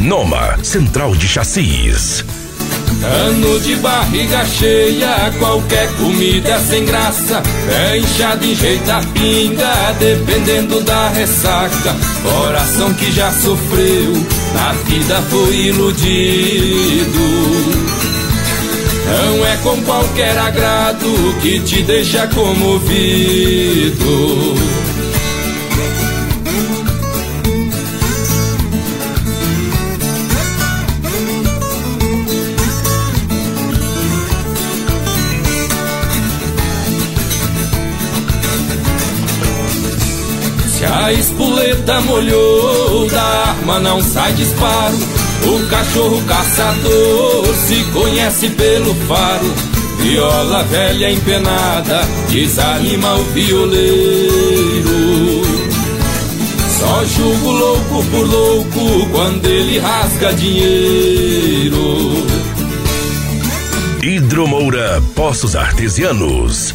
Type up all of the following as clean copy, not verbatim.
Noma Central de Chassis. Ano de barriga cheia, qualquer comida é sem graça. É inchado, enjeita a pinga, dependendo da ressaca. Coração que já sofreu, na vida foi iludido. Não é com qualquer agrado que te deixa comovido. Se a espoleta molhou, da arma não sai disparo. O cachorro caçador se conhece pelo faro. Viola velha empenada desanima o violeiro. Só julgo louco por louco quando ele rasga dinheiro. Hidromoura Poços Artesianos.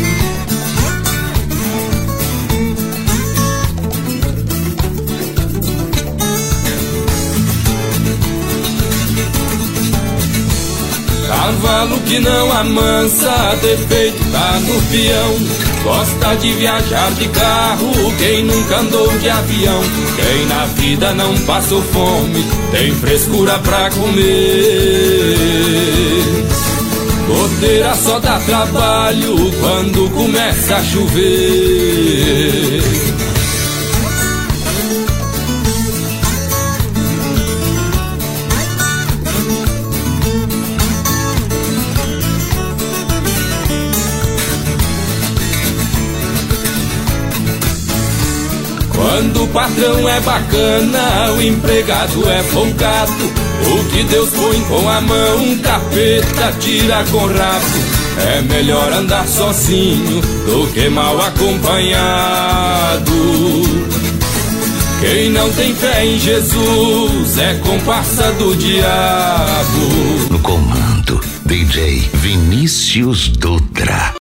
Cavalo que não amansa, defeito tá no peão. Gosta de viajar de carro, quem nunca andou de avião. Quem na vida não passou fome, tem frescura pra comer. Goteira só dá trabalho quando começa a chover. Quando o patrão é bacana, o empregado é folgado. O que Deus põe com a mão, capeta tira com rabo. É melhor andar sozinho do que mal acompanhado. Quem não tem fé em Jesus é comparsa do diabo. No comando, DJ Vinícius Dutra.